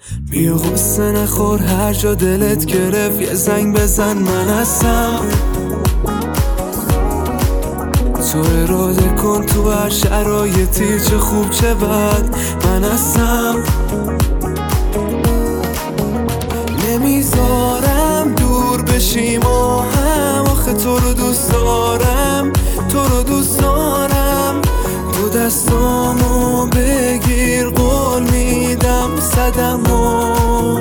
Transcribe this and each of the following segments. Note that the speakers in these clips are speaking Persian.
بیا غصه نخور، هر جا دلت گرفت یه زنگ بزن، من هستم. تو اراده کن تو هر شرایطی، چه خوب چه بد، من هستم. نمیذارم دور بشیم و هم، آخه تو رو دوست دارم، تو رو دوست دارم. دو دستامو بگیر، قول میدم صدمو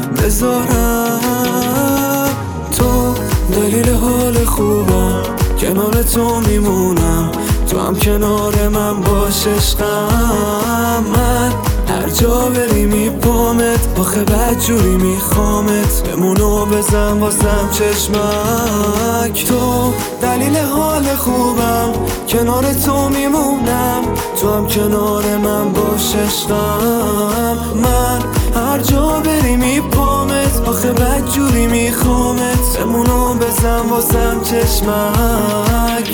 بذارم. تو دلیل حال خوبم، کنار تو میمونم، تو هم کنار من باش عشقم. من هر جا بری میپامت، آخه بدجوری میخوامت، بمونو بزن واسم چشمک. تو دلیل حال خوبم، کنار تو میمونم، تو هم کنار من باش عشقم. من هر جا بری میپامت، آخه بدجوری میخوامت، بمونو بزن واسم چشمک.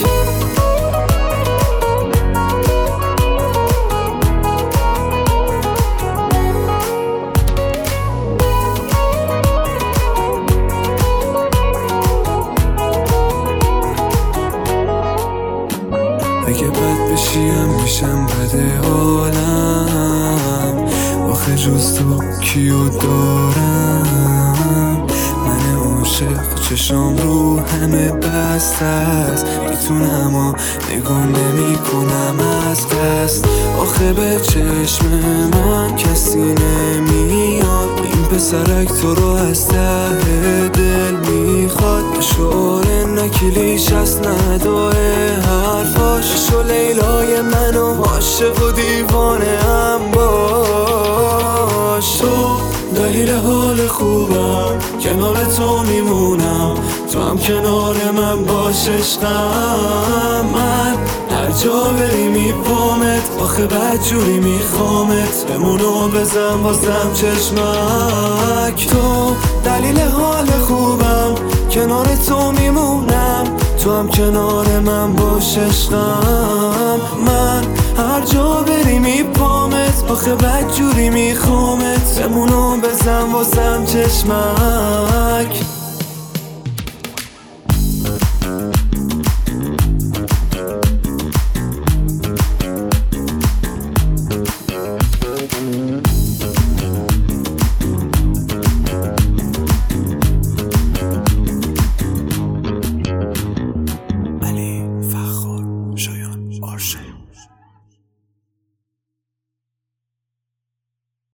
اگه بد بشیم میشم بده حالم، آخه جز تو کیو دارم. من عاشق چشام رو همه بسته است، میتونم و نگاه نمی کنم از دست. آخه به چشم من کسی نمیاد، این پسرک تو رو از ته دل میخواد. شعار نکلیش از نداره حرفاش، شو لیلای منو عاشق و دیوانه هم باش. تو دلیل حال خوبم، کنار تو میمونم، تو هم کنار من باش عشقم. من هر جا بری میپامت، آخه بدجوری میخوامت، بمونو بزن واسم چشمک. تو دلیل حال خوبم، کنار تو میمونم، تو هم کنار من باش عشقم. من هر جا بری میپامت، آخه بدجوری میخوامت، بمونو بزن واسم چشمک.